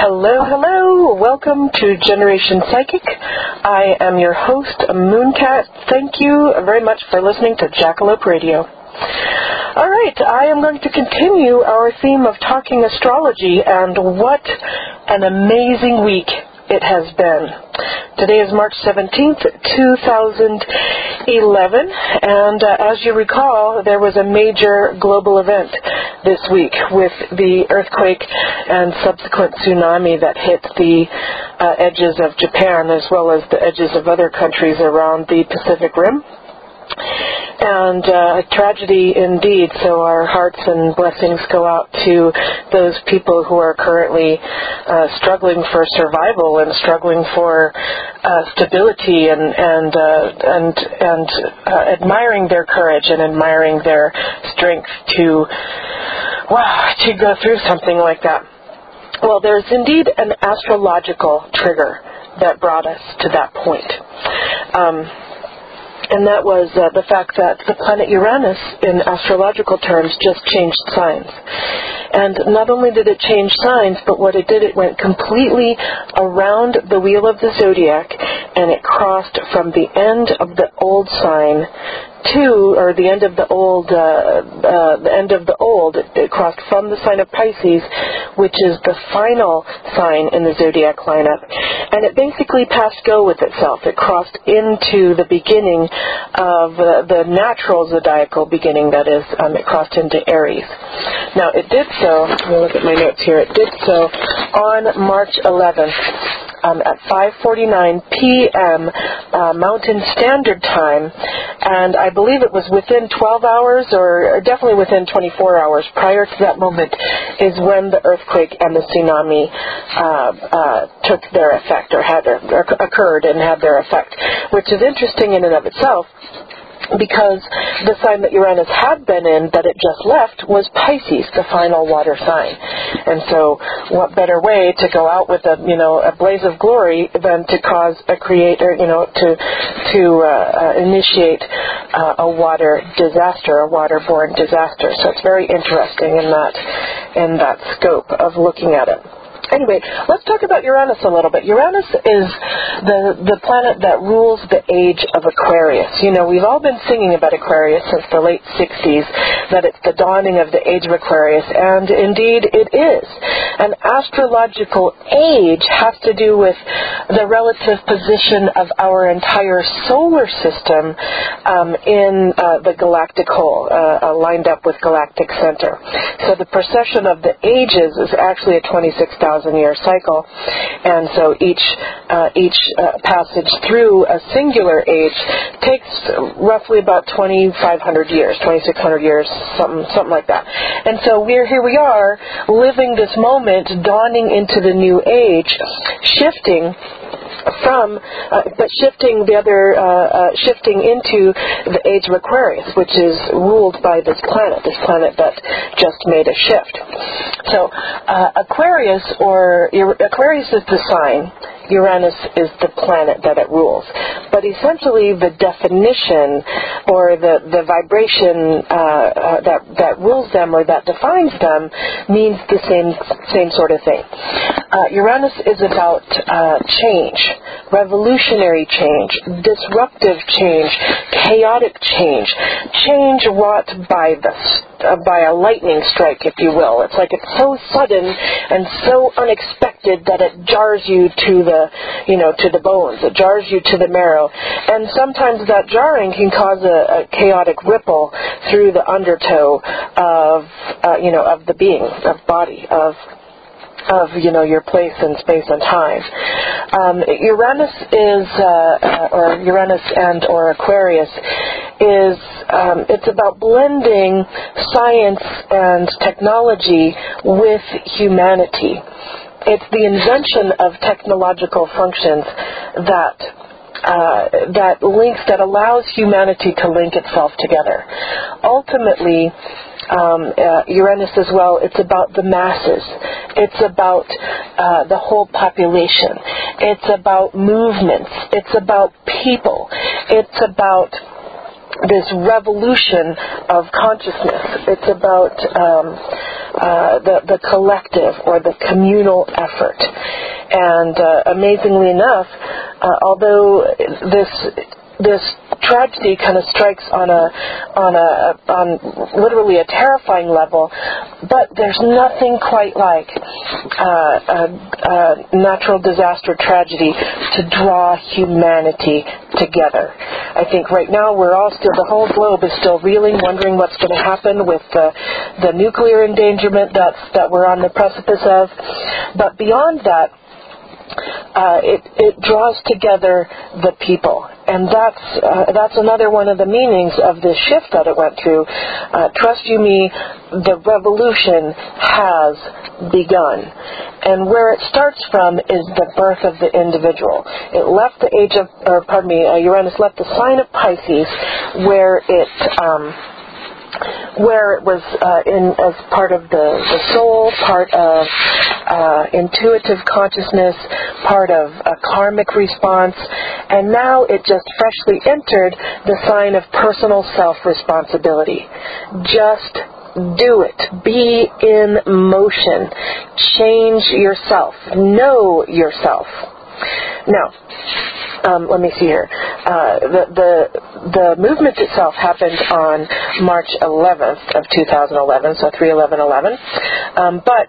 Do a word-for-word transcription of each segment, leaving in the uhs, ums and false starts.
Hello, hello. Welcome to Generation Psychic. I am your host, Mooncat. Thank you very much for listening to Jackalope Radio. All right, I am going to continue our theme of talking astrology, and what an amazing week it has been. Today is March seventeenth, two thousand eleven, and uh, as you recall, there was a major global event this week with the earthquake and subsequent tsunami that hit the uh, edges of Japan as well as the edges of other countries around the Pacific Rim. And uh, tragedy indeed, so our hearts and blessings go out to those people who are currently uh, struggling for survival and struggling for uh, stability and and uh, and, and uh, admiring their courage and admiring their strength to, wow, to go through something like that. Well, there's indeed an astrological trigger that brought us to that point. Um, And that was uh, the fact that the planet Uranus, in astrological terms, just changed signs. And not only did it change signs, but what it did, it went completely around the wheel of the zodiac, and it crossed from the end of the old sign to, or the end of the old, uh, uh, the end of the old, it, it crossed from the sign of Pisces, which is the final sign in the zodiac lineup. And it basically passed go with itself. It crossed into the beginning of uh, the natural zodiacal beginning, that is, um, it crossed into Aries. Now, it did so, let me look at my notes here, it did so on March eleventh. Um, at five forty-nine p.m. Uh, Mountain Standard Time, and I believe it was within twelve hours, or definitely within twenty-four hours prior to that moment, is when the earthquake and the tsunami uh, uh, took their effect, or had or occurred and had their effect, which is interesting in and of itself, because the sign that Uranus had been in that it just left was Pisces, the final water sign. And so what better way to go out with a, you know, a blaze of glory than to cause a creator, you know, to to uh, uh, initiate uh, a water disaster, a waterborne disaster. So it's very interesting in that in that scope of looking at it. Anyway, let's talk about Uranus a little bit. Uranus is the the planet that rules the age of Aquarius. You know, we've all been singing about Aquarius since the late sixties, that it's the dawning of the age of Aquarius, and indeed it is. An astrological age has to do with the relative position of our entire solar system um, in uh, the galactic whole, uh, uh, lined up with galactic center. So the precession of the ages is actually a twenty-six thousand year cycle, and so each uh, each uh, passage through a singular age takes roughly about twenty-five hundred years, twenty-six hundred years, something something like that. And so we're here we are living this moment, dawning into the new age, shifting from, uh, but shifting the other, uh, uh, shifting into the age of Aquarius, which is ruled by this planet, this planet that just made a shift. So uh, Aquarius, or Aquarius is the sign, Uranus is the planet that it rules. But essentially the definition or the, the vibration uh, uh, that, that rules them or that defines them means the same same sort of thing. Uh, Uranus is about uh, change, revolutionary change, disruptive change, chaotic change, change wrought by the uh, by a lightning strike, if you will. It's like it's so sudden and so unexpected that it jars you to the, you know, to the bones. It jars you to the marrow. And sometimes that jarring can cause a, a chaotic ripple through the undertow of, uh, you know, of the being, of body, of of, you know, your place in space and time. Um, Uranus is, uh, uh, or Uranus and or Aquarius is, um, it's about blending science and technology with humanity. It's the invention of technological functions that uh, that links, that allows humanity to link itself together. Ultimately, um, uh, Uranus as well, it's about the masses. It's about uh, the whole population. It's about movements. It's about people. It's about this revolution of consciousness. It's about um, uh, the, the collective or the communal effort. And uh, amazingly enough, uh, although this this tragedy kind of strikes on a on a on literally a terrifying level, but there's nothing quite like uh, a, a natural disaster tragedy to draw humanity together. I think right now we're all still, the whole globe is still reeling, wondering what's going to happen with the, the nuclear endangerment that's, that we're on the precipice of. But beyond that, Uh, it, it draws together the people. And that's uh, that's another one of the meanings of this shift that it went through. Uh, trust you me, the revolution has begun. And where it starts from is the birth of the individual. It left the age of, or pardon me, uh, Uranus left the sign of Pisces, where it... Um, where it was uh, in as part of the, the soul, part of uh, intuitive consciousness, part of a karmic response, and now it just freshly entered the sign of personal self-responsibility. Just do it. Be in motion. Change yourself. Know yourself. Now, um, let me see here. Uh, the, the the movement itself happened on March eleventh of two thousand eleven, so three eleven eleven. Um, but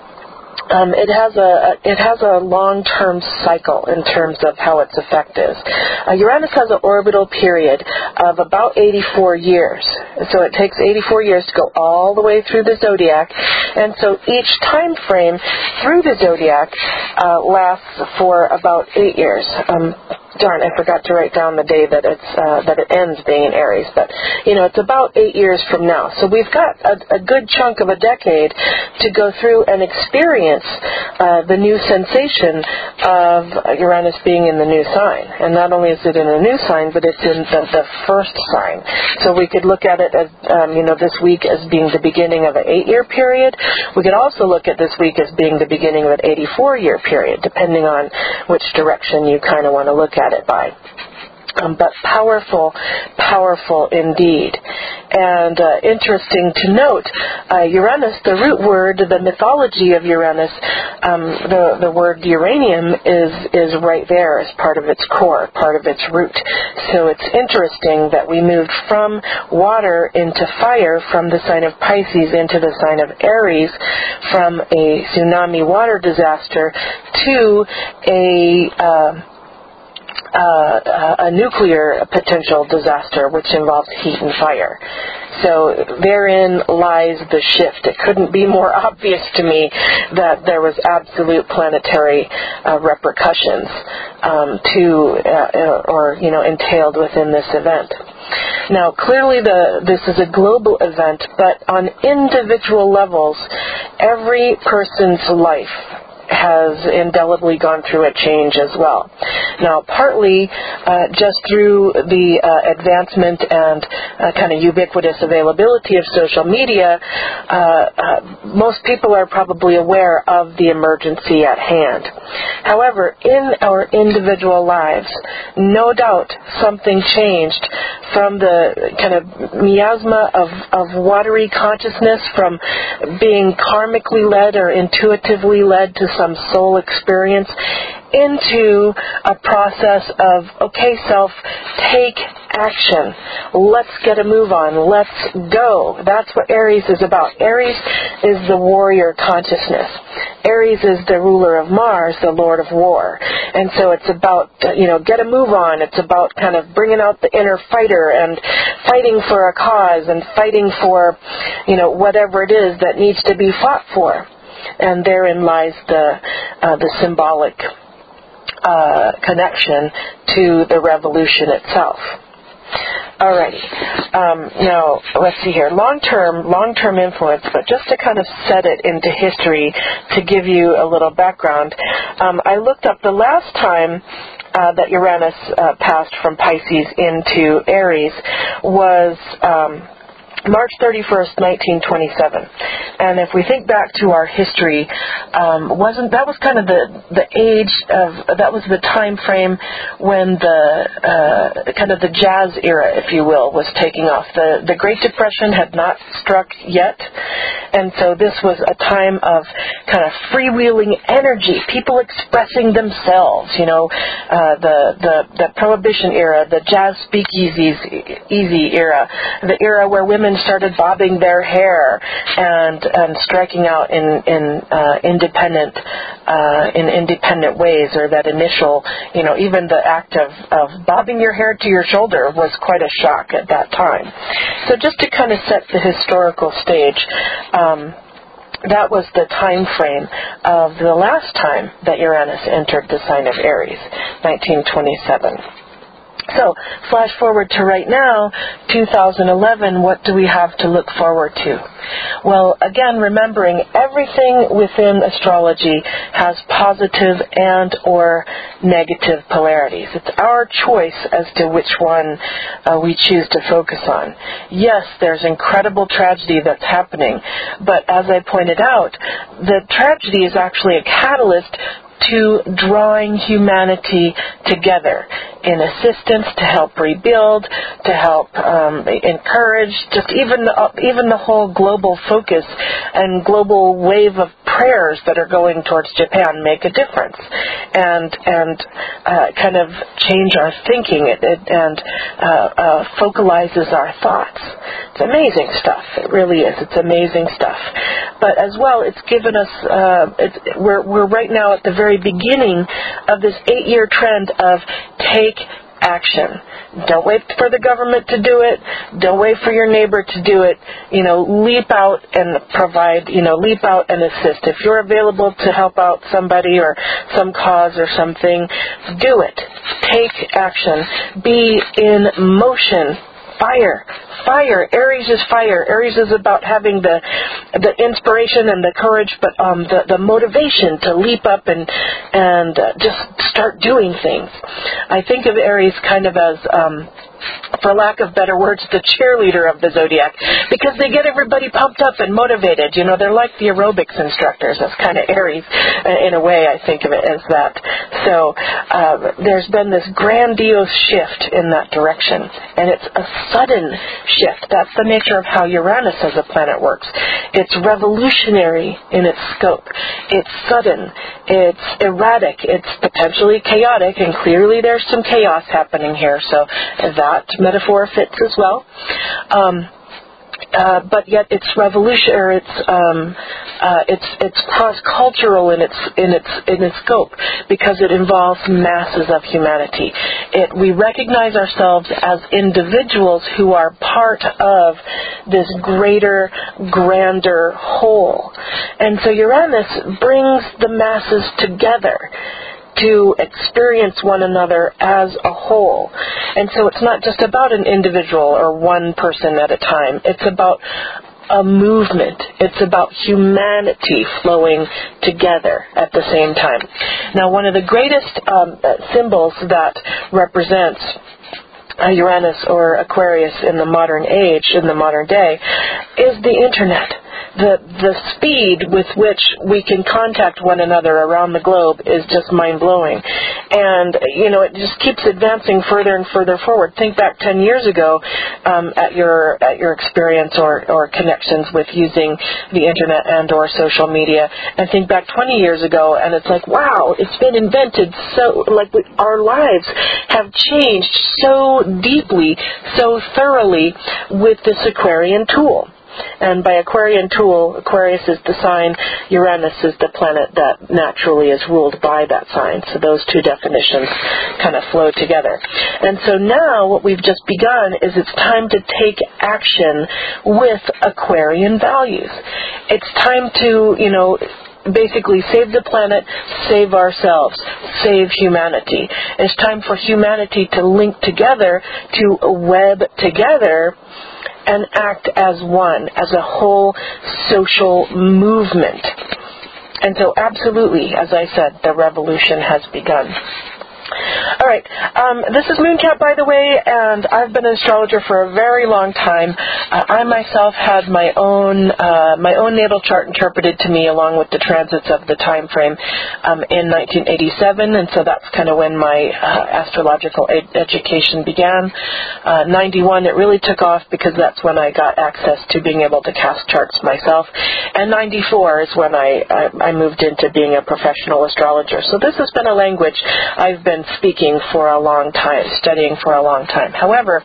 Um, it has a it has a long-term cycle in terms of how its effect is. Uh, Uranus has an orbital period of about eighty-four years. So it takes eighty-four years to go all the way through the zodiac, and so each time frame through the zodiac uh, lasts for about eight years. Um, Darn, I forgot to write down the day that it's uh, that it ends being in Aries, but you know it's about eight years from now. So we've got a, a good chunk of a decade to go through and experience uh, the new sensation of Uranus being in the new sign. And not only is it in a new sign, but it's in the, the first sign. So we could look at it as um, you know this week as being the beginning of an eight-year period. We could also look at this week as being the beginning of an eighty-four-year period, depending on which direction you kind of want to look at it by. Um, but powerful, powerful indeed. And uh, interesting to note, uh, Uranus, the root word, the mythology of Uranus, um, the, the word uranium is, is right there as part of its core, part of its root. So it's interesting that we moved from water into fire, from the sign of Pisces into the sign of Aries, from a tsunami water disaster to a... Uh, Uh, a nuclear potential disaster, which involves heat and fire. So therein lies the shift. It couldn't be more obvious to me that there was absolute planetary uh, repercussions um, to, uh, or you know, entailed within this event. Now, clearly the, this is a global event, but on individual levels, every person's life has indelibly gone through a change as well. Now, partly uh, just through the uh, advancement and uh, kind of ubiquitous availability of social media, uh, uh, most people are probably aware of the emergency at hand. However, in our individual lives, no doubt something changed from the kind of miasma of, of watery consciousness, from being karmically led or intuitively led to some soul experience, into a process of, okay, self, take action. Let's get a move on. Let's go. That's what Aries is about. Aries is the warrior consciousness. Aries is the ruler of Mars, the Lord of War. And so it's about, you know, get a move on. It's about kind of bringing out the inner fighter and fighting for a cause and fighting for, you know, whatever it is that needs to be fought for. And therein lies the uh, the symbolic uh, connection to the revolution itself. Alrighty. Um, now, let's see here. Long-term, long-term influence, but just to kind of set it into history to give you a little background, um, I looked up the last time uh, that Uranus uh, passed from Pisces into Aries was... Um, March thirty-first, nineteen twenty-seven. And if we think back to our history, um, wasn't that was kind of the, the age of, that was the time frame when the uh, kind of the jazz era, if you will, was taking off. The, the Great Depression had not struck yet, and so this was a time of kind of freewheeling energy, people expressing themselves, you know, uh, the, the, the Prohibition era, the jazz speakeasies easy era, the era where women started bobbing their hair and and striking out in in uh, independent uh, in independent ways, or that initial, you know, even the act of, of bobbing your hair to your shoulder was quite a shock at that time. So just to kind of set the historical stage, um, that was the time frame of the last time that Uranus entered the sign of Aries, nineteen twenty-seven. So, flash forward to right now, two thousand eleven, what do we have to look forward to? Well, again, remembering everything within astrology has positive and or negative polarities. It's our choice as to which one uh, we choose to focus on. Yes, there's incredible tragedy that's happening, but as I pointed out, the tragedy is actually a catalyst to drawing humanity together in assistance, to help rebuild, to help um, encourage, just even the, uh, even the whole global focus and global wave of prayers that are going towards Japan make a difference, and and uh, kind of change our thinking it, it, and uh, uh, focalizes our thoughts. It's amazing stuff. It really is. It's amazing stuff. But as well, it's given us. Uh, it's, we're we're right now at the very beginning of this eight-year trend of take action. Don't wait for the government to do it. Don't wait for your neighbor to do it. You know, leap out and provide, you know, leap out and assist. If you're available to help out somebody or some cause or something, do it. Take action. Be in motion. Fire. Fire. Aries is fire. Aries is about having the the inspiration and the courage, but um, the, the motivation to leap up and, and uh, just start doing things. I think of Aries kind of as, um, for lack of better words, the cheerleader of the zodiac, because they get everybody pumped up and motivated. You know, they're like the aerobics instructors. That's kind of Aries, in a way. I think of it as that. So uh, there's been this grandiose shift in that direction, and it's a sudden shift. That's the nature of how Uranus as a planet works. It's revolutionary in its scope. It's sudden. It's erratic. It's potentially chaotic, and clearly there's some chaos happening here. So that metaphor fits as well. Um, uh, but yet it's revolutionary. It's um, uh, it's it's cross-cultural in its in its in its scope, because it involves masses of humanity. It we recognize ourselves as individuals who are part of this greater, grander whole, and so Uranus brings the masses together to experience one another as a whole. And so it's not just about an individual or one person at a time. It's about a movement. It's about humanity flowing together at the same time. Now, one of the greatest um, symbols that represents uh, Uranus or Aquarius in the modern age, in the modern day, is the Internet. The the speed with which we can contact one another around the globe is just mind-blowing. And, you know, it just keeps advancing further and further forward. Think back ten years ago um, at your at your experience or, or connections with using the Internet and or social media, and think back twenty years ago, and it's like, wow, it's been invented so, like, we, our lives have changed so deeply, so thoroughly with this Aquarian tool. And by Aquarian tool, Aquarius is the sign, Uranus is the planet that naturally is ruled by that sign. So those two definitions kind of flow together. And so now what we've just begun is it's time to take action with Aquarian values. It's time to, you know, basically save the planet, save ourselves, save humanity. It's time for humanity to link together, to web together, and act as one, as a whole social movement. And so absolutely, as I said, the revolution has begun. All right. Um, this is Mooncat, by the way, and I've been an astrologer for a very long time. Uh, I myself had my own uh, my own natal chart interpreted to me along with the transits of the time frame um, in nineteen eighty-seven, and so that's kind of when my uh, astrological ed- education began. Uh, ninety-one, it really took off because that's when I got access to being able to cast charts myself, and ninety-four is when I, I, I moved into being a professional astrologer. So this has been a language I've been speaking for a long time, studying for a long time. However,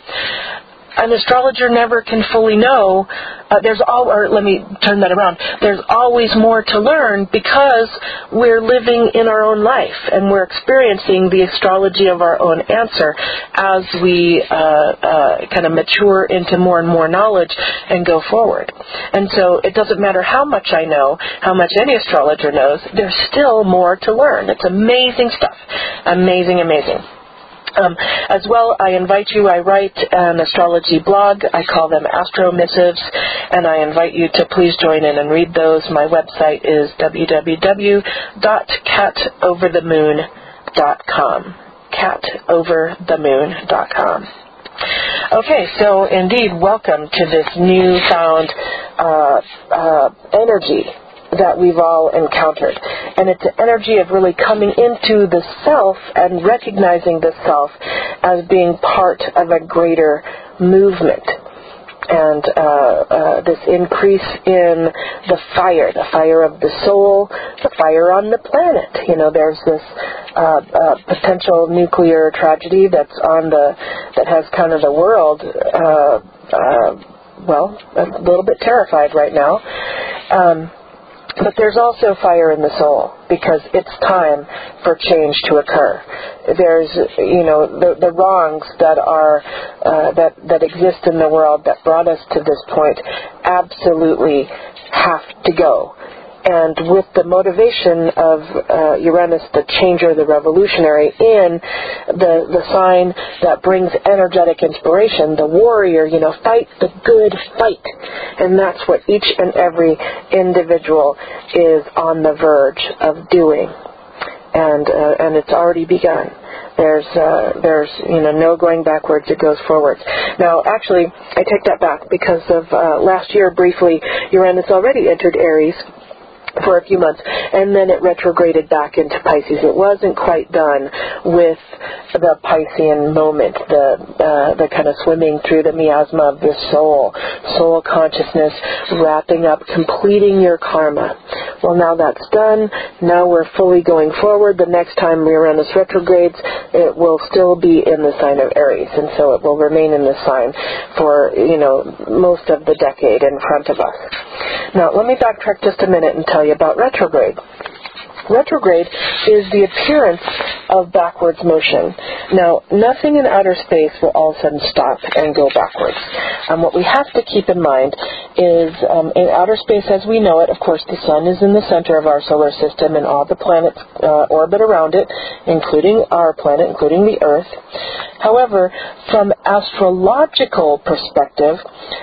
an astrologer never can fully know. Uh, there's all, or let me turn that around. There's always more to learn because we're living in our own life and we're experiencing the astrology of our own answer as we uh, uh, kind of mature into more and more knowledge and go forward. And so it doesn't matter how much I know, how much any astrologer knows, there's still more to learn. It's amazing stuff. Amazing, amazing. Um, as well, I invite you, I write an astrology blog. I call them Astro Missives, and I invite you to please join in and read those. My website is w w w dot cat over the moon dot com. cat over the moon dot com. Okay, so indeed, welcome to this newfound uh, uh, energy that we've all encountered. And it's an energy of really coming into the self and recognizing the self as being part of a greater movement. And uh, uh, this increase in the fire, the fire of the soul, the fire on the planet. You know, there's this uh, uh, potential nuclear tragedy that's on the, that has kind of the world, uh, uh, well, a little bit terrified right now. Um, But there's also fire in the soul because it's time for change to occur. There's, you know, the, the wrongs that are uh, that that exist in the world that brought us to this point absolutely have to go. And with the motivation of uh, Uranus, the changer, the revolutionary, in the, the sign that brings energetic inspiration, the warrior, you know, fight the good fight. And that's what each and every individual is on the verge of doing. And uh, and it's already begun. There's, uh, there's, you know, no going backwards, it goes forwards. Now, actually, I take that back because of uh, last year, briefly, Uranus already entered Aries for a few months, and then it retrograded back into Pisces. It wasn't quite done with the Piscean moment, the uh, the kind of swimming through the miasma of the soul, soul consciousness, wrapping up, completing your karma. Well, now that's done. Now we're fully going forward. The next time Uranus retrogrades, it will still be in the sign of Aries, and so it will remain in this sign for, you know, most of the decade in front of us. Now, let me backtrack just a minute and tell you about retrograde. Retrograde is the appearance of backwards motion. Now, nothing in outer space will all of a sudden stop and go backwards. Um, what we have to keep in mind is um, in outer space as we know it, of course, the sun is in the center of our solar system and all the planets uh, orbit around it, including our planet, including the Earth. However, from astrological perspective,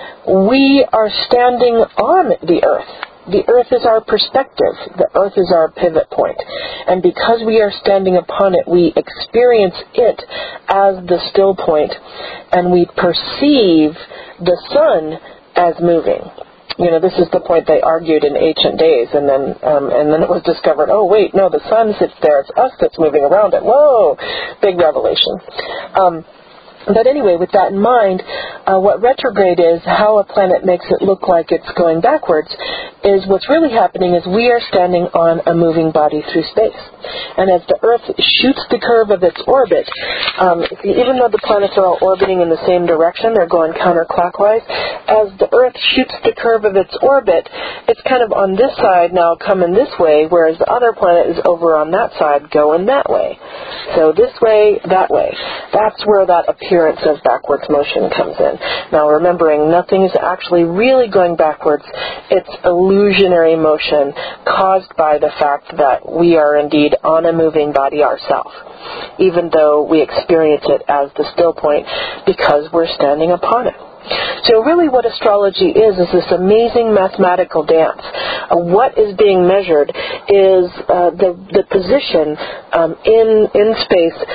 we are standing on the Earth. The Earth is our perspective. The Earth is our pivot point. And because we are standing upon it, we experience it as the still point, and we perceive the sun as moving. You know, this is the point they argued in ancient days, and then um, and then it was discovered, oh, wait, no, the sun sits there. It's us that's moving around it. Whoa, big revelation. Um But anyway, with that in mind, uh, what retrograde is, how a planet makes it look like it's going backwards, is what's really happening is we are standing on a moving body through space. And as the Earth shoots the curve of its orbit, um, even though the planets are all orbiting in the same direction, they're going counterclockwise, as the Earth shoots the curve of its orbit, it's kind of on this side now coming this way, whereas the other planet is over on that side going that way. So this way, that way. That's where that appears of backwards motion comes in. Now, remembering nothing is actually really going backwards. It's illusionary motion caused by the fact that we are indeed on a moving body ourselves, even though we experience it as the still point because we're standing upon it. So really what astrology is is this amazing mathematical dance. Uh, what is being measured is uh, the, the position um, in, in space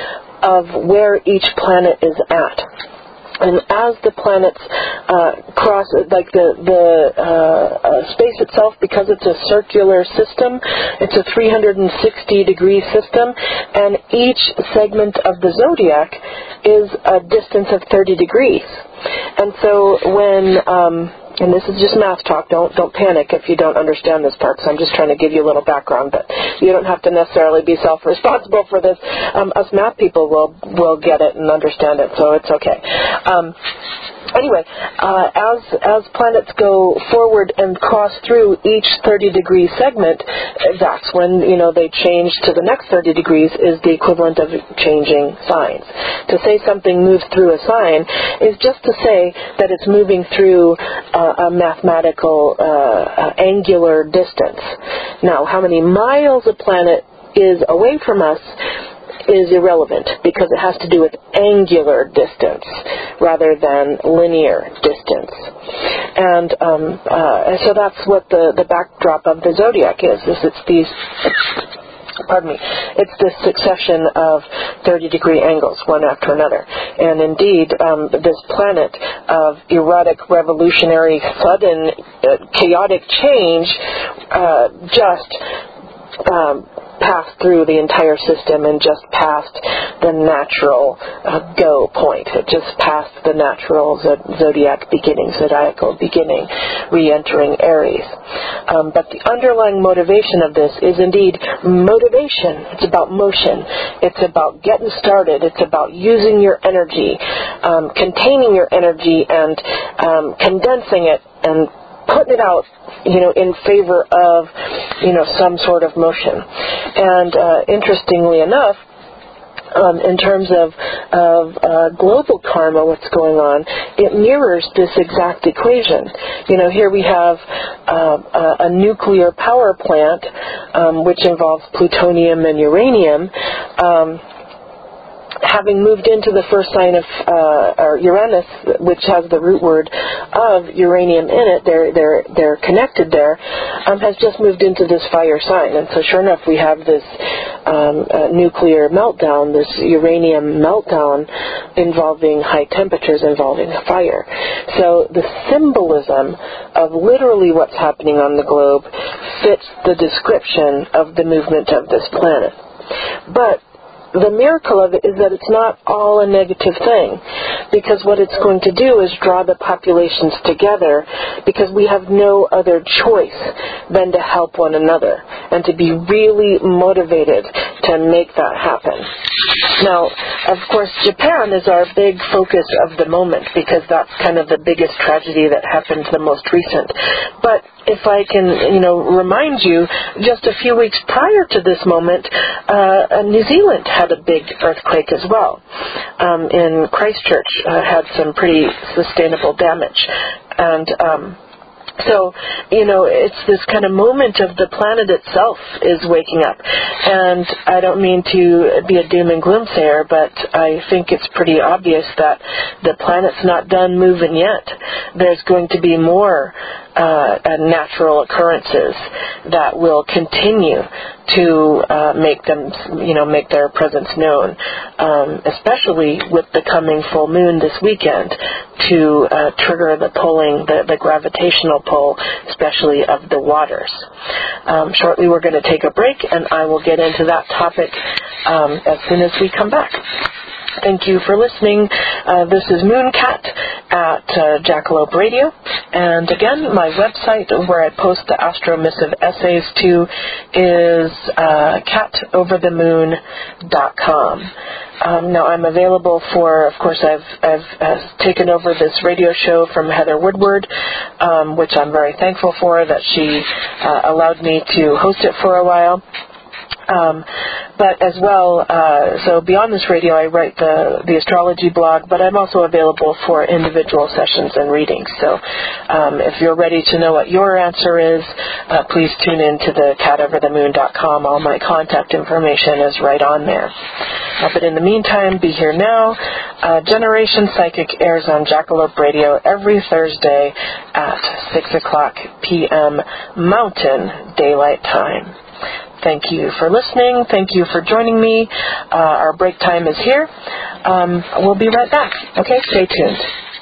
of where each planet is at. And as the planets uh, cross, like the, the uh, uh, space itself, because it's a circular system, it's a three hundred sixty degree system, and each segment of the zodiac is a distance of thirty degrees. And so when... Um, And this is just math talk. Don't don't panic if you don't understand this part, because I'm just trying to give you a little background. But you don't have to necessarily be self-responsible for this. Um, us math people will will get it and understand it, so it's okay. Um, anyway, uh, as as planets go forward and cross through each thirty degree segment, that's when, you know, they change to the next thirty degrees is the equivalent of changing signs. To say something moves through a sign is just to say that it's moving through Uh, a mathematical uh, uh, angular distance. Now, how many miles a planet is away from us is irrelevant, because it has to do with angular distance rather than linear distance. And um, uh, so that's what the, the backdrop of the zodiac is, is it's these... Pardon me. It's this succession of thirty degree angles, one after another. And indeed, um, this planet of erotic, revolutionary, sudden, uh, chaotic change uh, just um, passed through the entire system and just passed the natural uh, go point. It just passed the natural zodiac beginning, zodiacal beginning, re-entering Aries. Um, but the underlying motivation of this is indeed motivation. It's about motion. It's about getting started. It's about using your energy, um, containing your energy and um, condensing it and putting it out, you know, in favor of, you know, some sort of motion. And uh, interestingly enough, Um, in terms of, of uh, global karma, what's going on, it mirrors this exact equation. You know, here we have uh, a, a nuclear power plant, um, which involves plutonium and uranium, um, having moved into the first sign of uh, or Uranus, which has the root word of uranium in it, they're they're they're connected there, um, has just moved into this fire sign. And so sure enough, we have this um, uh, nuclear meltdown, this uranium meltdown involving high temperatures, involving fire. So the symbolism of literally what's happening on the globe fits the description of the movement of this planet. But the miracle of it is that it's not all a negative thing, because what it's going to do is draw the populations together, because we have no other choice than to help one another and to be really motivated to make that happen. Now, of course, Japan is our big focus of the moment, because that's kind of the biggest tragedy that happened, the most recent. But if I can, you know, remind you, just a few weeks prior to this moment, uh, New Zealand had a big earthquake as well. Um, in Christchurch, uh, had some pretty sustainable damage. And um, so, you know, it's this kind of moment of the planet itself is waking up. And I don't mean to be a doom and gloom sayer, but I think it's pretty obvious that the planet's not done moving yet. There's going to be more uh, natural occurrences that will continue to uh, make them, you know, make their presence known, um, especially with the coming full moon this weekend, to uh, trigger the pulling, the, the gravitational pull, especially of the waters. Um, shortly we're going to take a break, and I will get into that topic um, as soon as we come back. Thank you for listening. Uh, this is Mooncat at uh, Jackalope Radio. And again, my website where I post the Astro Missive essays to is uh, cat over the moon dot com. Um, now, I'm available for, of course, I've, I've uh, taken over this radio show from Heather Woodward, um, which I'm very thankful for, that she uh, allowed me to host it for a while. Um, but as well, uh, so beyond this radio, I write the, the astrology blog, but I'm also available for individual sessions and readings. So um, if you're ready to know what your answer is, uh, please tune in to the cat over the moon dot com. All my contact information is right on there. Uh, but in the meantime, be here now. Uh, Generation Psychic airs on Jackalope Radio every Thursday at six o'clock p.m. Mountain Daylight Time. Thank you for listening. Thank you for joining me. Uh, our break time is here. Um, we'll be right back. Okay, stay tuned.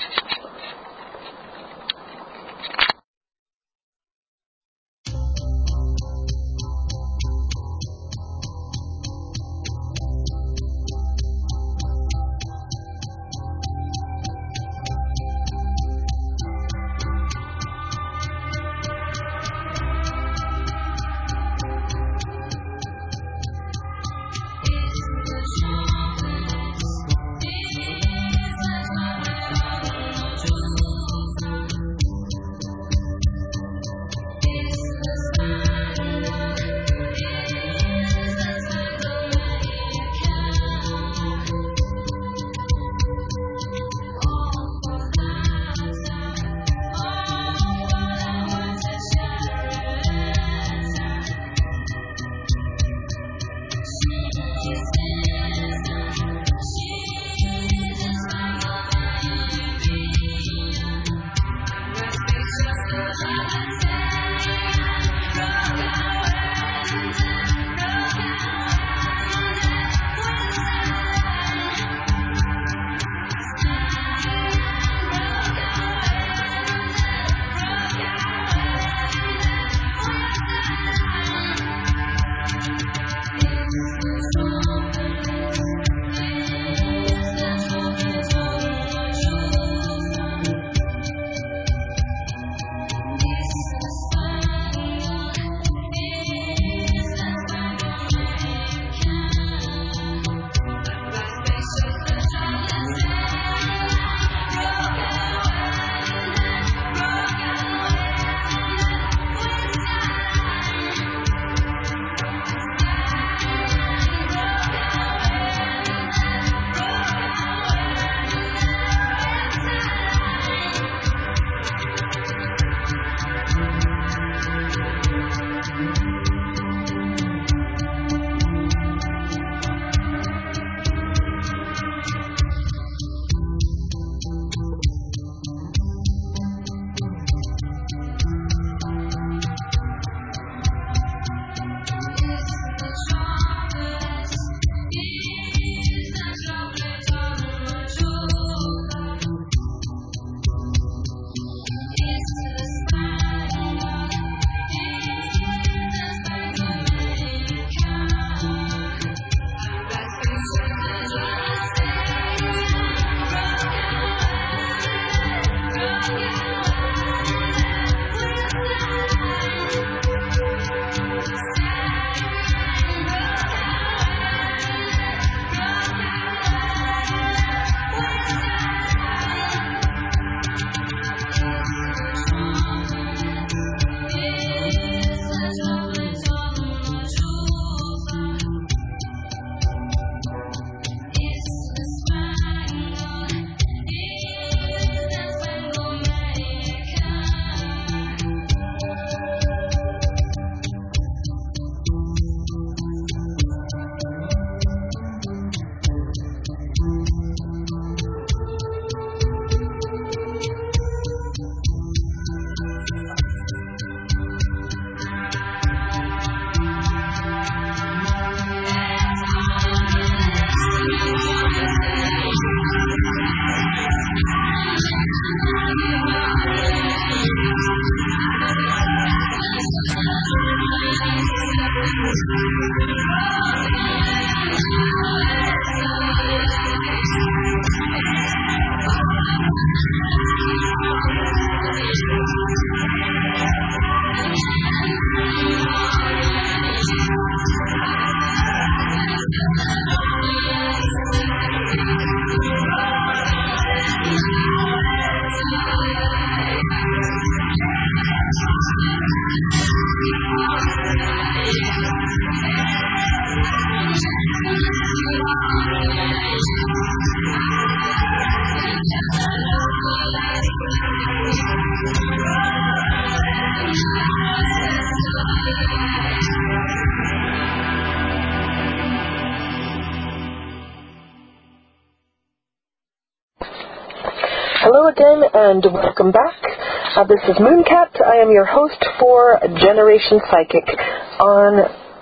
Hello again, and welcome back. Uh, this is Mooncat. I am your host for Generation Psychic on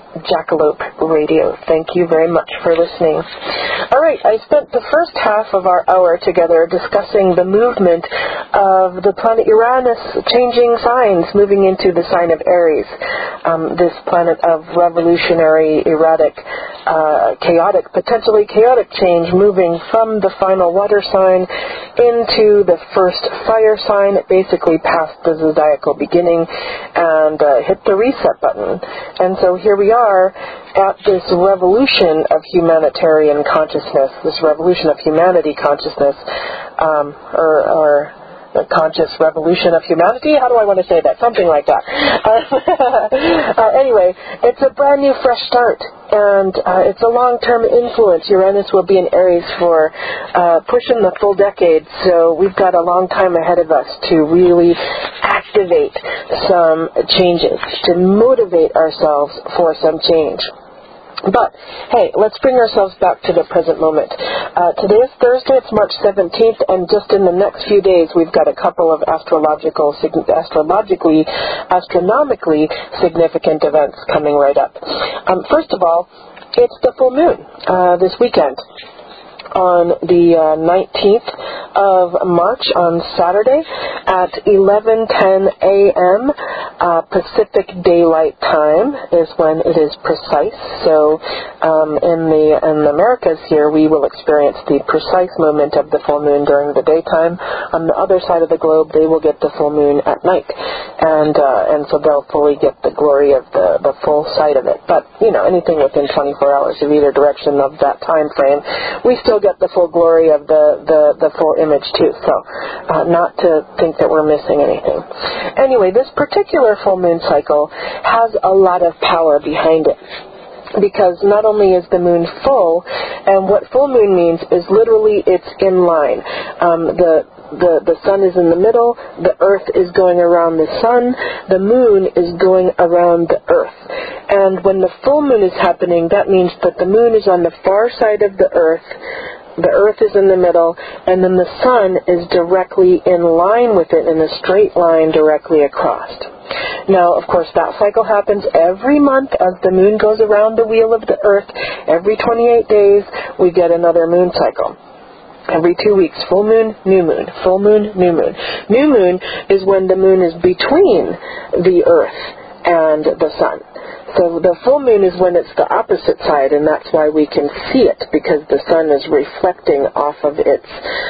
Jackalope Radio. Thank you very much for listening. All right, I spent the first half of our hour together discussing the movement of the planet Uranus changing signs, moving into the sign of Aries, um, this planet of revolutionary, erratic, uh, chaotic, potentially chaotic change, moving from the final water sign into the first fire sign. It basically passed the zodiacal beginning and uh, hit the reset button. And so here we are at this revolution of humanitarian consciousness, this revolution of humanity consciousness, um, or, or the conscious revolution of humanity. How do I want to say that? Something like that. Uh, uh, anyway, it's a brand new, fresh start, and uh, it's a long-term influence. Uranus will be in Aries for uh, pushing the full decade, so we've got a long time ahead of us to really activate some changes, to motivate ourselves for some change. But, hey, let's bring ourselves back to the present moment. Uh, today is Thursday, it's March seventeenth, and just in the next few days we've got a couple of astrological, astrologically, astronomically significant events coming right up. Um, first of all, it's the full moon uh, this weekend. On the uh, nineteenth of March, on Saturday, at eleven ten a.m. Uh, Pacific Daylight Time is when it is precise. So um, in the in the Americas here, we will experience the precise moment of the full moon during the daytime. On the other side of the globe, they will get the full moon at night, and uh, and so they'll fully get the glory of the, the full sight of it. But, you know, anything within twenty-four hours of either direction of that time frame, we still get the full glory of the, the, the full image too, so uh, not to think that we're missing anything. Anyway, this particular full moon cycle has a lot of power behind it, because not only is the moon full, and what full moon means is literally it's in line. Um, the The, the sun is in the middle, the earth is going around the sun, the moon is going around the earth. And when the full moon is happening, that means that the moon is on the far side of the earth, the earth is in the middle, and then the sun is directly in line with it in a straight line directly across. Now, of course, that cycle happens every month as the moon goes around the wheel of the earth. Every twenty-eight days, we get another moon cycle. Every two weeks, full moon, new moon, full moon, new moon. New moon is when the moon is between the earth and the sun. So the full moon is when it's the opposite side, and that's why we can see it, because the sun is reflecting off of its,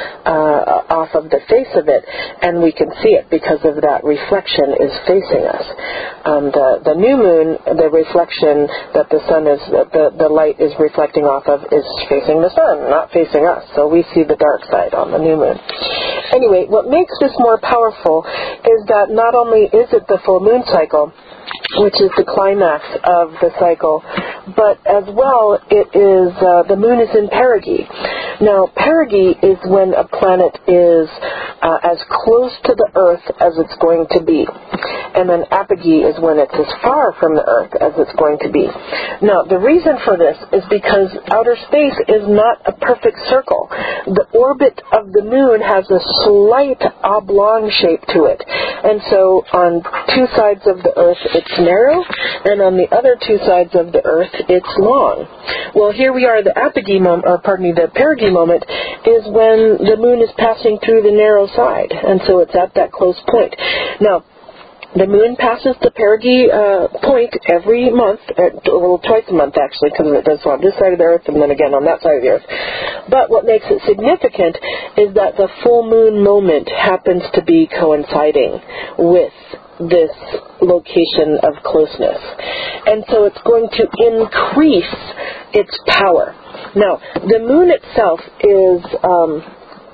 uh, off of the face of it, and we can see it because of that reflection is facing us. Um, the, the new moon, the reflection that the sun is, the, the light is reflecting off of is facing the sun, not facing us. So we see the dark side on the new moon. Anyway, what makes this more powerful is that not only is it the full moon cycle, which is the climax of the cycle, but as well it is, uh, the moon is in perigee. Now, perigee is when a planet is uh, as close to the Earth as it's going to be. And then apogee is when it's as far from the Earth as it's going to be. Now, the reason for this is because outer space is not a perfect circle. The orbit of the moon has a slight oblong shape to it. And so on two sides of the Earth, it's narrow, and on the other two sides of the Earth, it's long. Well, here we are, the apogee moment, or pardon me, the perigee moment is when the moon is passing through the narrow side, and so it's at that close point. Now, the moon passes the perigee uh, point every month, uh, well, twice a month actually, because it does on this side of the Earth and then again on that side of the Earth. But what makes it significant is that the full moon moment happens to be coinciding with this location of closeness. And so it's going to increase its power. Now, the moon itself is... Um,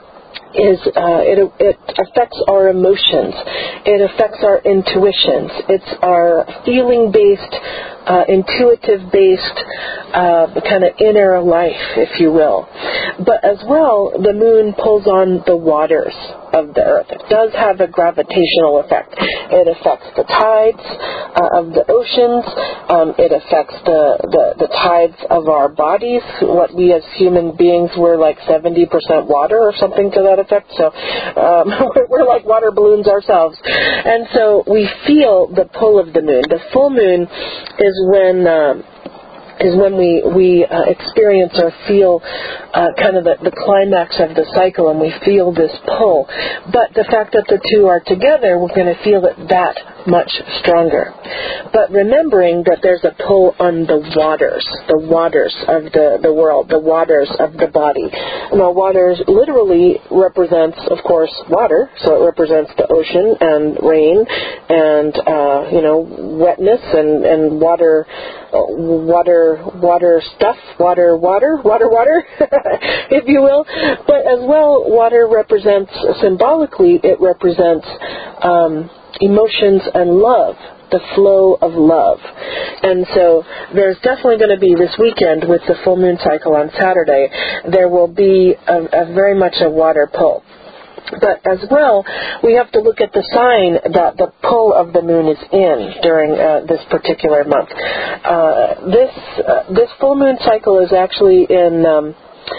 is uh, it, it affects our emotions. It affects our intuitions. It's our feeling-based, uh, intuitive-based uh, kind of inner life, if you will. But as well, the moon pulls on the waters of the Earth. It does have a gravitational effect. It affects the tides uh, of the oceans. Um, it affects the, the, the tides of our bodies. What we as human beings, we're like seventy percent water or something to that effect. So um, we're like water balloons ourselves. And so we feel the pull of the moon. The full moon is when... Uh, is when we, we uh, experience or feel uh, kind of the, the climax of the cycle, and we feel this pull. But the fact that the two are together, we're going to feel it that much stronger. But remembering that there's a pull on the waters, the waters of the, the world, the waters of the body. Now, waters literally represents, of course, water, so it represents the ocean and rain and, uh, you know, wetness and, and water, uh, water, water stuff, water, water, water, water, if you will. But as well, water represents, symbolically, it represents um, emotions and love, the flow of love. And so there's definitely going to be this weekend with the full moon cycle on Saturday, there will be a, a very much a water pull. But as well, we have to look at the sign that the pull of the moon is in during uh, this particular month. Uh, this uh, this full moon cycle is actually in... Um,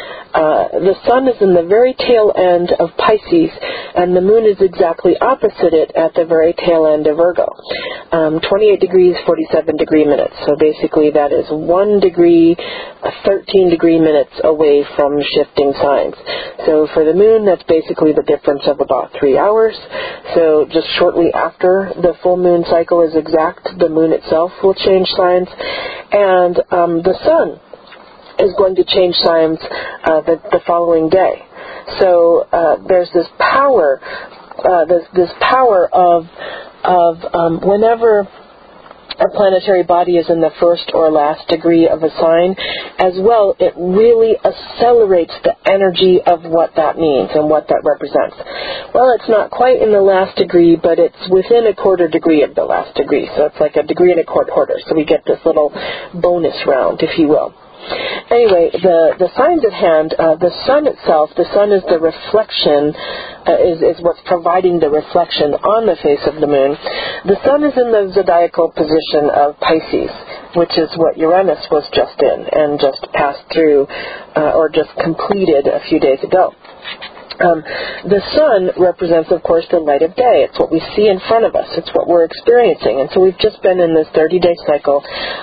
Uh, the sun is in the very tail end of Pisces, and the moon is exactly opposite it at the very tail end of Virgo. Um, twenty-eight degrees, forty-seven degree minutes. So basically that is one degree, thirteen degree minutes away from shifting signs. So for the moon, that's basically the difference of about three hours. So just shortly after the full moon cycle is exact, the moon itself will change signs. And um, the sun is going to change signs uh, the, the following day. So uh, there's this power, uh, this, this power of of um, whenever a planetary body is in the first or last degree of a sign, as well, it really accelerates the energy of what that means and what that represents. Well, it's not quite in the last degree, but it's within a quarter degree of the last degree. So it's like a degree and a quarter. So we get this little bonus round, if you will. Anyway, the, the signs at hand, uh, the sun itself, the sun is the reflection, uh, is, is what's providing the reflection on the face of the moon. The sun is in the zodiacal position of Pisces, which is what Uranus was just in and just passed through uh, or just completed a few days ago. Um, the sun represents, of course, the light of day. It's what we see in front of us. It's what we're experiencing. And so we've just been in this thirty-day cycle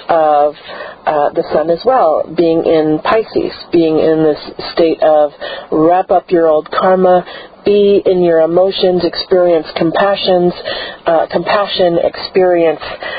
of uh, the sun as well, being in Pisces, being in this state of wrap up your old karma, be in your emotions, experience compassions, uh, compassion, experience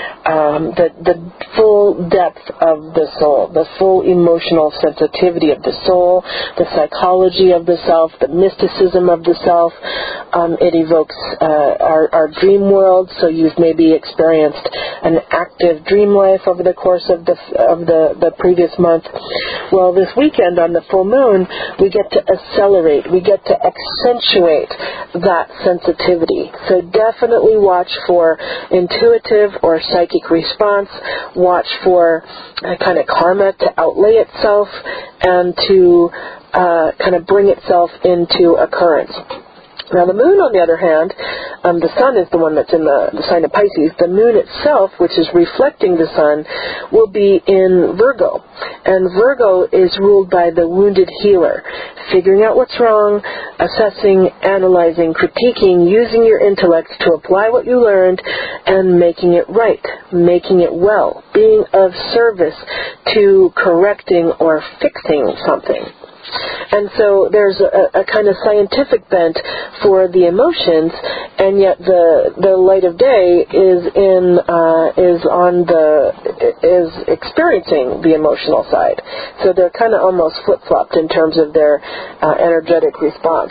um, the, the full depth of the soul, the full emotional sensitivity of the soul, the psychology of the self, the mysticism of the self. Um, it evokes uh, our, our dream world, so you've maybe experienced an active dream life over the course of the of the, the previous month. Well, this weekend on the full moon, we get to accelerate, we get to accentuate that sensitivity. So definitely watch for intuitive or psychic response. Watch for uh, kind of karma to outlay itself and to uh, kind of bring itself into occurrence. Now, the moon, on the other hand, um, the sun is the one that's in the, the sign of Pisces. The moon itself, which is reflecting the sun, will be in Virgo. And Virgo is ruled by the wounded healer, figuring out what's wrong, assessing, analyzing, critiquing, using your intellect to apply what you learned, and making it right, making it well, being of service to correcting or fixing something. And so there's a, a kind of scientific bent for the emotions, and yet the the light of day is in uh, is on the is experiencing the emotional side. So they're kind of almost flip flopped in terms of their uh, energetic response.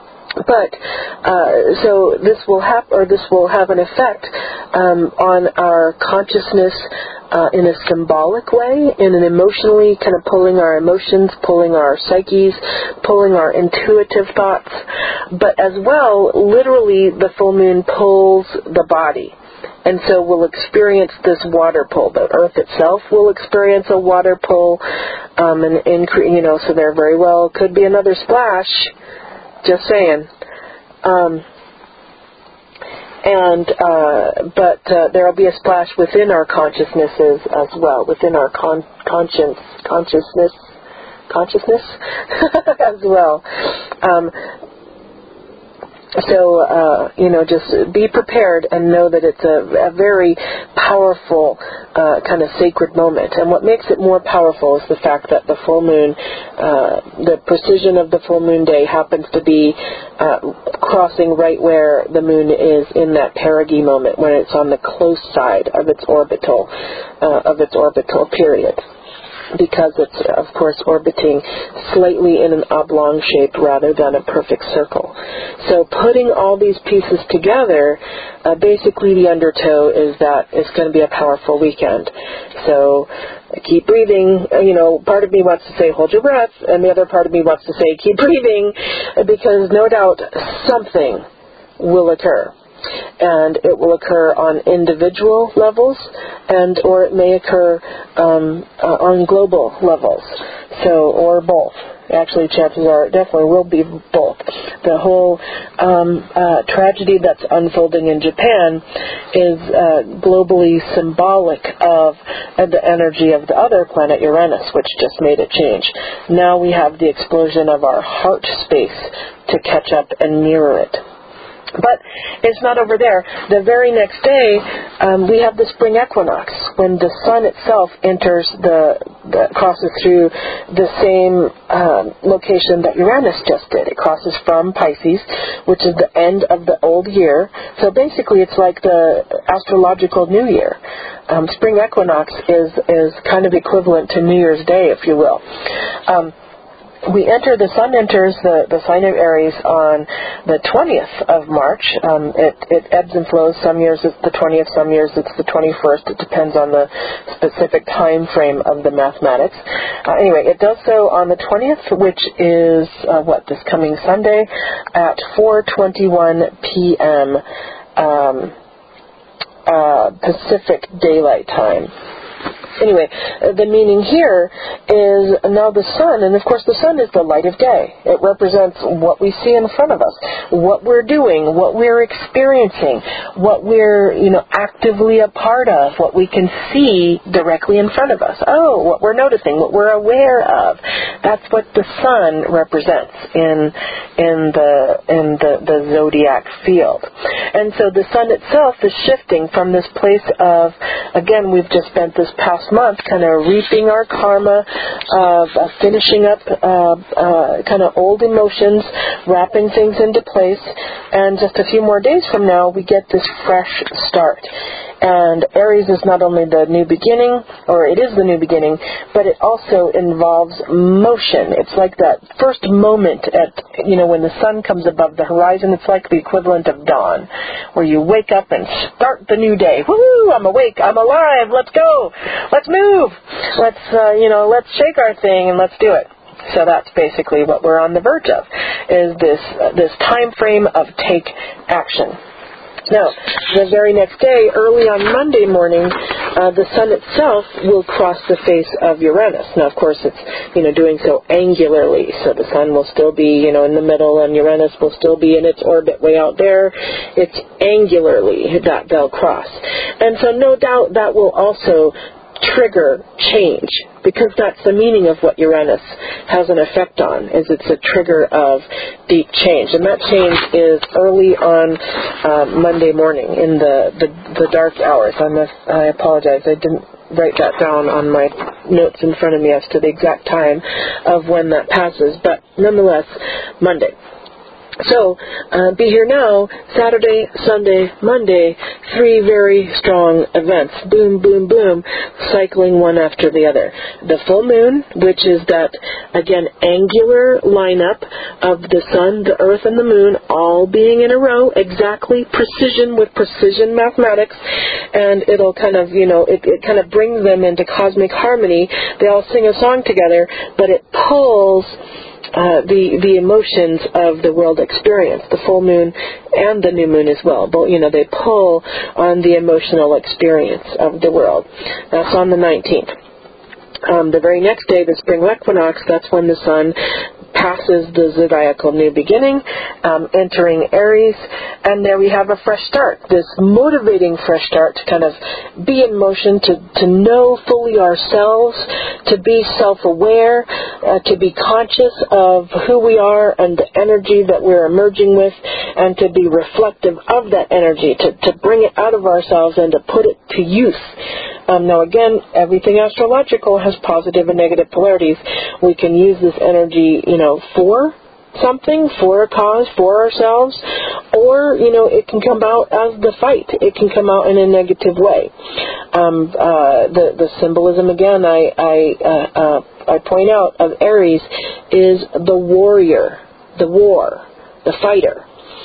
But uh, so this will have or this will have an effect um, on our consciousness. Uh, in a symbolic way, in an emotionally kind of pulling our emotions, pulling our psyches, pulling our intuitive thoughts, but as well, literally, the full moon pulls the body. And so we'll experience this water pull. The earth itself will experience a water pull, um, and, and you know, so there very well could be another splash. Just saying. Um, And, uh, but uh, there will be a splash within our consciousnesses as well, within our con- conscience, consciousness, consciousness as well. Um, So, uh, you know, just be prepared and know that it's a, a very powerful uh, kind of sacred moment. And what makes it more powerful is the fact that the full moon, uh, the precision of the full moon day happens to be uh, crossing right where the moon is in that perigee moment, when it's on the close side of its orbital, uh, of its orbital period, because it's, of course, orbiting slightly in an oblong shape rather than a perfect circle. So putting all these pieces together, uh, basically the undertow is that it's going to be a powerful weekend. So keep breathing. You know, part of me wants to say hold your breath, and the other part of me wants to say keep breathing, because no doubt something will occur. And it will occur on individual levels, and or it may occur um, uh, on global levels, so or both. Actually, chances are it definitely will be both. The whole um, uh, tragedy that's unfolding in Japan is uh, globally symbolic of uh, the energy of the other planet, Uranus, which just made a change. Now we have the explosion of our heart space to catch up and mirror it. But it's not over there. The very next day, um, we have the spring equinox, when the sun itself enters the, the crosses through the same um, location that Uranus just did. It crosses from Pisces, which is the end of the old year. So basically, it's like the astrological New Year. Um, spring equinox is is kind of equivalent to New Year's Day, if you will. Um, We enter, the sun enters the, the sign of Aries on the twentieth of March. Um, it, it ebbs and flows. Some years it's the twentieth, some years it's the twenty-first. It depends on the specific time frame of the mathematics. Uh, anyway, it does so on the twentieth, which is, uh, what, this coming Sunday at four twenty-one p.m. Um, uh, Pacific Daylight Time. Anyway, the meaning here is now the sun, and of course the sun is the light of day. It represents what we see in front of us, what we're doing, what we're experiencing, what we're, you know, actively a part of, what we can see directly in front of us. Oh, what we're noticing, what we're aware of. That's what the sun represents in in the in the, the zodiac field. And so the sun itself is shifting from this place of, again, we've just spent this past month kind of reaping our karma of uh, finishing up uh, uh, kind of old emotions, wrapping things into place, and just a few more days from now we get this fresh start. And Aries is not only the new beginning, or it is the new beginning, but it also involves motion. It's like that first moment at, you know, when the sun comes above the horizon. It's like the equivalent of dawn, where you wake up and start the new day. Woo! I'm awake. I'm alive. Let's go. Let's move. Let's, uh, you know, let's shake our thing and let's do it. So that's basically what we're on the verge of, is this uh, this time frame of take action. Now, the very next day, early on Monday morning, uh, the sun itself will cross the face of Uranus. Now, of course, it's, you know, doing so angularly, so the sun will still be, you know, in the middle, and Uranus will still be in its orbit way out there. It's angularly that they'll cross. And so no doubt that will also trigger change, because that's the meaning of what Uranus has an effect on, is it's a trigger of deep change. And that change is early on uh, Monday morning in the, the, the dark hours. I'm a, I apologize, I didn't write that down on my notes in front of me as to the exact time of when that passes, but nonetheless, Monday. So, uh, be here now, Saturday, Sunday, Monday, three very strong events. Boom, boom, boom, cycling one after the other. The full moon, which is that, again, angular lineup of the sun, the earth, and the moon all being in a row, exactly precision with precision mathematics, and it'll kind of, you know, it, it kind of brings them into cosmic harmony. They all sing a song together, but it pulls Uh, the the emotions of the world experience, the full moon and the new moon as well. But, you know, they pull on the emotional experience of the world. That's on the nineteenth. Um, the very next day, the spring equinox, that's when the sun passes the zodiacal new beginning, um, entering Aries, and there we have a fresh start, this motivating fresh start to kind of be in motion, to, to know fully ourselves, to be self-aware, uh, to be conscious of who we are and the energy that we're emerging with, and to be reflective of that energy, to, to bring it out of ourselves and to put it to use. Um, now again, everything astrological has positive and negative polarities. We can use this energy, you know, for something, for a cause, for ourselves, or, you know, it can come out as the fight. It can come out in a negative way. Um, uh, the, the symbolism, again, I, I, uh, uh, I point out of Aries is the warrior, the war, the fighter.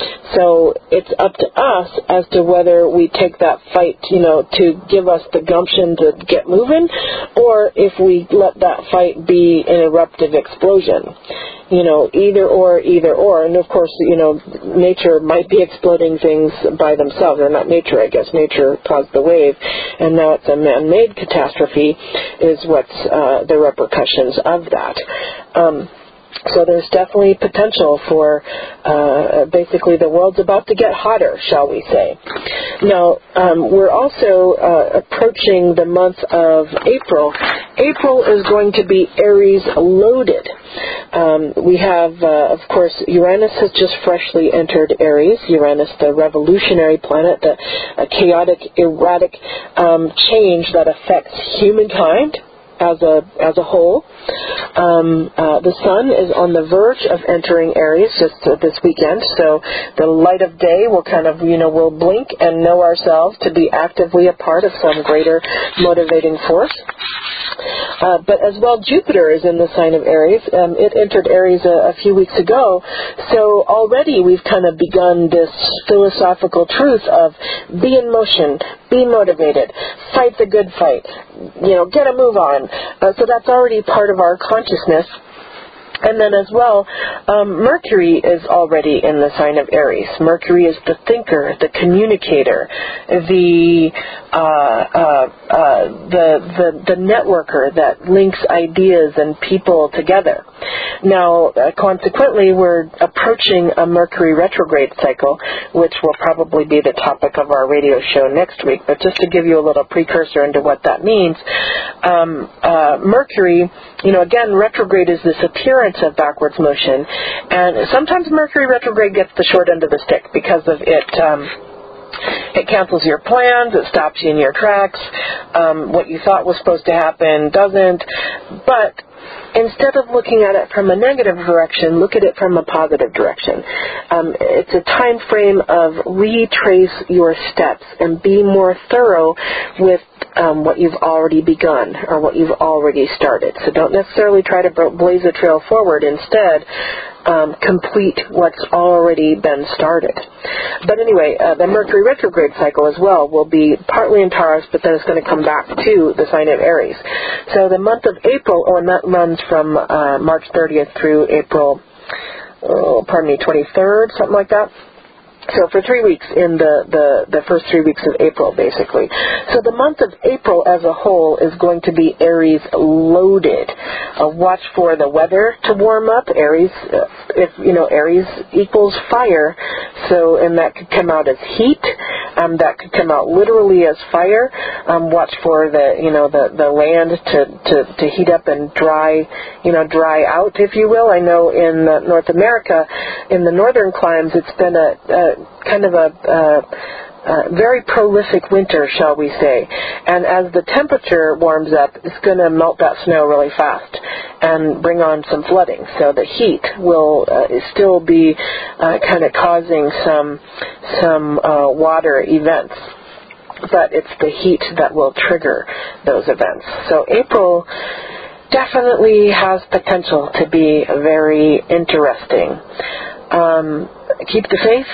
So it's up to us as to whether we take that fight, you know, to give us the gumption to get moving, or if we let that fight be an eruptive explosion. You know, either or, either or. And of course, you know, nature might be exploding things by themselves. Or not nature, I guess. Nature caused the wave, and now it's a man-made catastrophe is what's uh, the repercussions of that. Um, So there's definitely potential for uh, basically the world's about to get hotter, shall we say. Now, um, we're also uh, approaching the month of April. April is going to be Aries loaded. Um, we have, uh, of course, Uranus has just freshly entered Aries. Uranus, the revolutionary planet, the uh, chaotic, erratic um, change that affects humankind as a as a whole. Um, uh, the sun is on the verge of entering Aries just uh, this weekend, so the light of day will kind of, you know, we'll blink and know ourselves to be actively a part of some greater motivating force. Uh, but as well, Jupiter is in the sign of Aries. Um, it entered Aries a, a few weeks ago, so already we've kind of begun this philosophical truth of be in motion, be motivated, fight the good fight, you know, get a move on. Uh, so that's already part of our consciousness. And then as well, um, Mercury is already in the sign of Aries. Mercury is the thinker, the communicator, the uh, uh, uh, the, the the networker that links ideas and people together. Now, uh, consequently, we're approaching a Mercury retrograde cycle, which will probably be the topic of our radio show next week. But just to give you a little precursor into what that means, um, uh, Mercury, you know, again, retrograde is this appearance of backwards motion, and sometimes Mercury retrograde gets the short end of the stick because of it. Um, it cancels your plans, it stops you in your tracks. Um, what you thought was supposed to happen doesn't. But instead of looking at it from a negative direction, look at it from a positive direction. Um, it's a time frame of retrace your steps and be more thorough with um, what you've already begun or what you've already started. So don't necessarily try to blaze a trail forward. Instead, um, complete what's already been started. But anyway, uh, the Mercury retrograde cycle as well will be partly in Taurus, but then it's going to come back to the sign of Aries. So the month of April, or that runs from uh, March thirtieth through April, oh, pardon me, twenty-third, something like that. So for three weeks in the, the, the first three weeks of April, basically. So the month of April as a whole is going to be Aries loaded. Uh, watch for the weather to warm up. Aries, uh, if you know, Aries equals fire, so and that could come out as heat. Um, that could come out literally as fire. Um, watch for the you know the, the land to, to, to heat up and dry, you know, dry out, if you will. I know in uh, North America, in the northern climes, it's been a, a kind of a uh, uh, very prolific winter, shall we say. And as the temperature warms up, it's going to melt that snow really fast and bring on some flooding. So the heat will uh, still be uh, kind of causing some some uh, water events. But it's the heat that will trigger those events. So April definitely has potential to be very interesting. Um, keep the faith,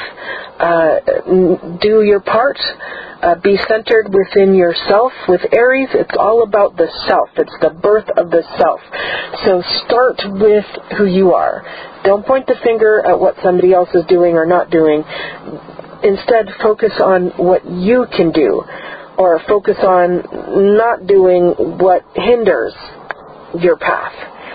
uh, do your part, uh, be centered within yourself. With Aries, it's all about the self. It's the birth of the self. So start with who you are. Don't point the finger at what somebody else is doing or not doing. Instead, focus on what you can do, or focus on not doing what hinders your path.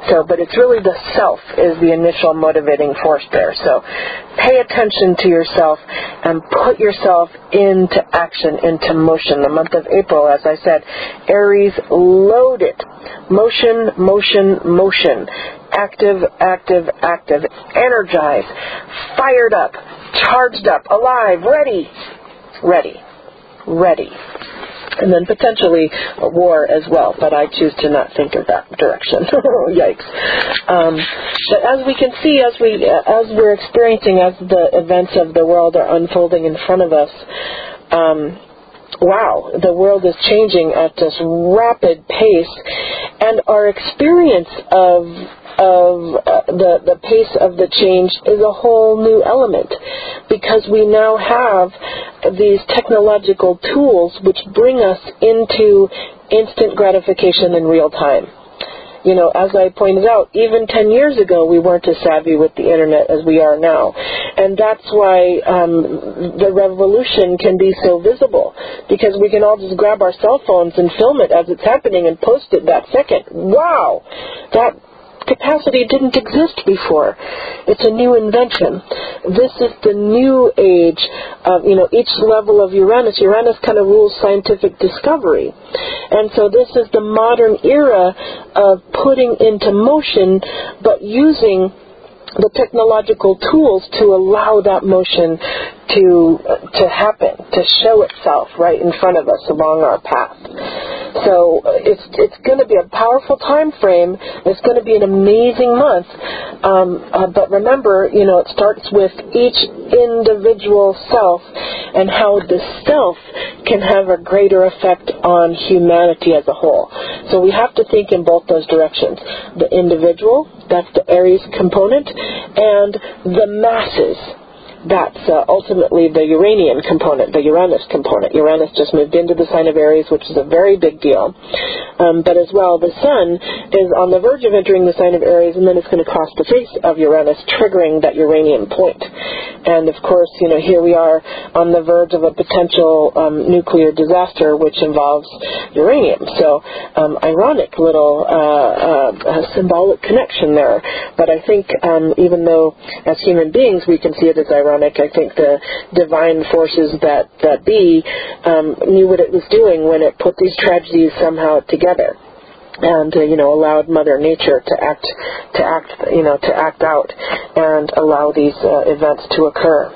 So, but it's really the self is the initial motivating force there. So pay attention to yourself and put yourself into action, into motion. The month of April, as I said, Aries loaded. Motion, motion, motion. Active, active, active. Energized. Fired up. Charged up. Alive. Ready. Ready. Ready. And then potentially a war as well, but I choose to not think of that direction. Yikes. Um, but as we can see, as, we, as we're experiencing, as the events of the world are unfolding in front of us, um, wow, the world is changing at this rapid pace, and our experience of of uh, the, the pace of the change is a whole new element, because we now have these technological tools which bring us into instant gratification in real time. You know, as I pointed out, even ten years ago, we weren't as savvy with the Internet as we are now. And that's why um, the revolution can be so visible, because we can all just grab our cell phones and film it as it's happening and post it that second. Wow! That capacity didn't exist before. It's a new invention. This is the new age of, you know, each level of Uranus. Uranus kind of rules scientific discovery. And so this is the modern era of putting into motion, but using the technological tools to allow that motion to to happen, to show itself right in front of us along our path. So it's it's going to be a powerful time frame. It's going to be an amazing month. Um, uh, but remember, you know, it starts with each individual self and how the self can have a greater effect on humanity as a whole. So we have to think in both those directions. The individual, that's the Aries component, and the masses. That's uh, ultimately the Uranian component, the Uranus component. Uranus just moved into the sign of Aries, which is a very big deal. Um, but as well, the Sun is on the verge of entering the sign of Aries, and then it's going to cross the face of Uranus, triggering that Uranian point. And, of course, you know, here we are on the verge of a potential um, nuclear disaster, which involves uranium. So, um, ironic little uh, uh, symbolic connection there. But I think um, even though as human beings we can see it as ironic, I think the divine forces that, that be um, knew what it was doing when it put these tragedies somehow together, and uh, you know, allowed Mother Nature to act, to act, you know, to act out and allow these uh, events to occur.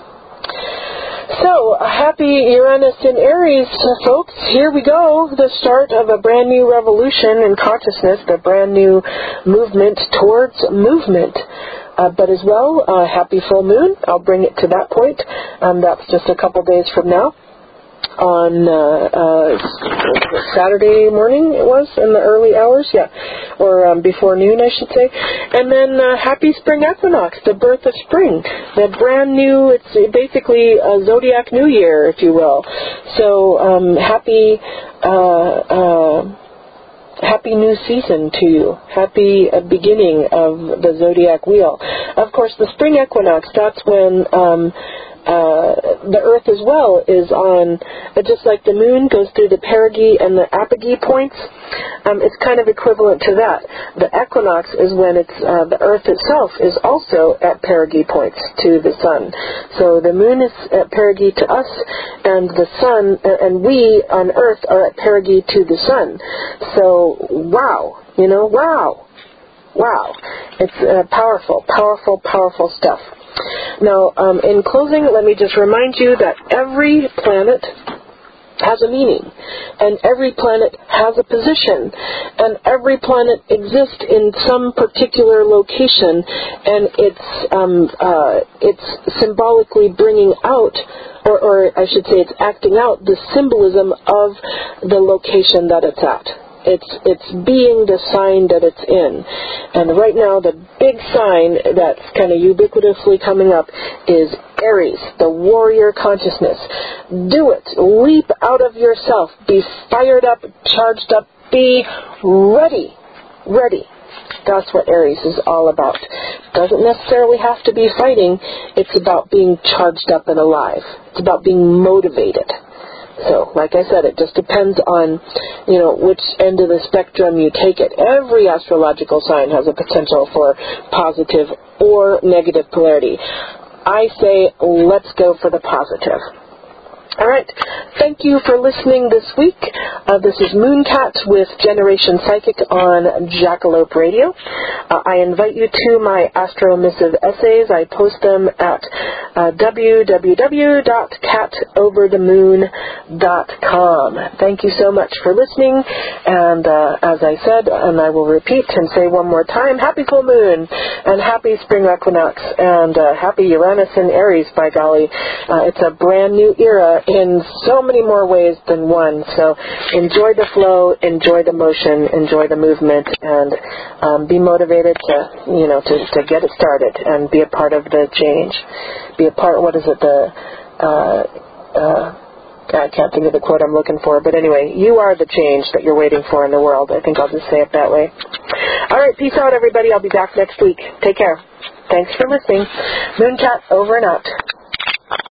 So, happy Uranus in Aries, folks. Here we go, the start of a brand new revolution in consciousness, the brand new movement towards movement. Uh, but as well, uh, happy full moon. I'll bring it to that point. Um, that's just a couple days from now. On uh, uh, Saturday morning, it was, in the early hours, yeah, or um, before noon, I should say. And then uh, happy spring equinox, the birth of spring, the brand new, it's basically a zodiac new year, if you will. So um, happy, uh, uh, happy new season to you. Happy uh, beginning of the zodiac wheel. Of course, the spring equinox, that's when Um, Uh, the Earth as well is on, uh, just like the moon goes through the perigee and the apogee points, um, it's kind of equivalent to that. The equinox is when it's uh, the Earth itself is also at perigee points to the sun. So the moon is at perigee to us, and the sun, uh, and we on Earth are at perigee to the sun. So, wow, you know, wow, wow. It's uh, powerful, powerful, powerful stuff. Now, um, in closing, let me just remind you that every planet has a meaning, and every planet has a position, and every planet exists in some particular location, and it's um, uh, it's symbolically bringing out, or, or I should say it's acting out, the symbolism of the location that it's at. It's it's being the sign that it's in. And right now, the big sign that's kind of ubiquitously coming up is Aries, the warrior consciousness. Do it. Leap out of yourself. Be fired up, charged up. Be ready. Ready. That's what Aries is all about. Doesn't necessarily have to be fighting. It's about being charged up and alive. It's about being motivated. So, like I said, it just depends on, you know, which end of the spectrum you take it. Every astrological sign has a potential for positive or negative polarity. I say, let's go for the positive. All right. Thank you for listening this week. Uh, this is Mooncat with Generation Psychic on Jackalope Radio. Uh, I invite you to my Astro Missive essays. I post them at uh, w w w dot cat over the moon dot com. Thank you so much for listening. And uh, as I said, and I will repeat and say one more time, happy full moon and happy spring equinox and uh, happy Uranus in Aries, by golly. Uh, it's a brand new era in so many more ways than one. So enjoy the flow, enjoy the motion, enjoy the movement, and um, be motivated to, you know, to, to get it started and be a part of the change. Be a part, what is it, the, uh, uh, I can't think of the quote I'm looking for, but anyway, you are the change that you're waiting for in the world. I think I'll just say it that way. All right, peace out, everybody. I'll be back next week. Take care. Thanks for listening. Mooncat over and out.